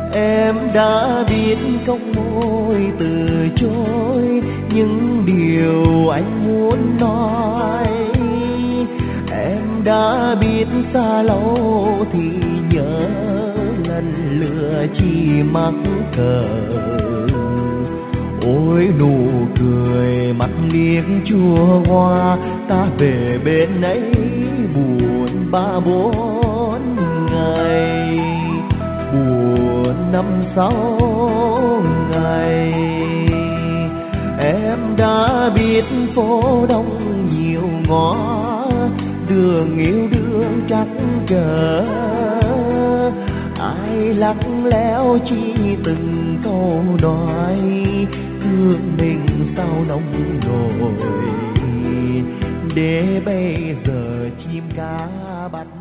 Em đã biết không môi từ chối những điều anh muốn nói. Em đã biết xa lâu thì nhớ lần lựa chỉ mắc cờ. Ôi nụ cười mắt liếc chua hoa, ta về bên ấy buồn 3-4 ngày, buồn 5-6 ngày. Em đã biết phố đông nhiều ngõ, đường yêu đương trắc trở. Ai lắc léo chỉ từng câu nói, thương mình sao nông nổi, để bây giờ chim cá bắt